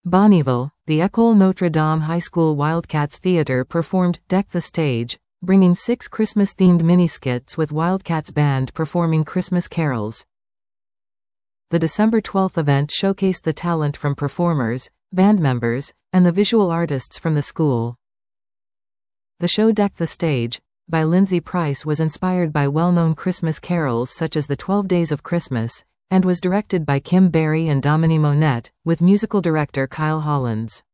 Bonneville, the École Notre Dame High School Wildcats Theatre performed Deck the Stage, bringing 6 Christmas-themed mini-skits with Wildcats Band performing Christmas carols. The December 12th event showcased the talent from performers, band members, and the visual artists from the school. The show Deck the Stage, by Lindsay Price, was inspired by well-known Christmas carols such as the 12 Days of Christmas, and was directed by Kim Barry and Dominique Monette, with musical director Kyle Hollins.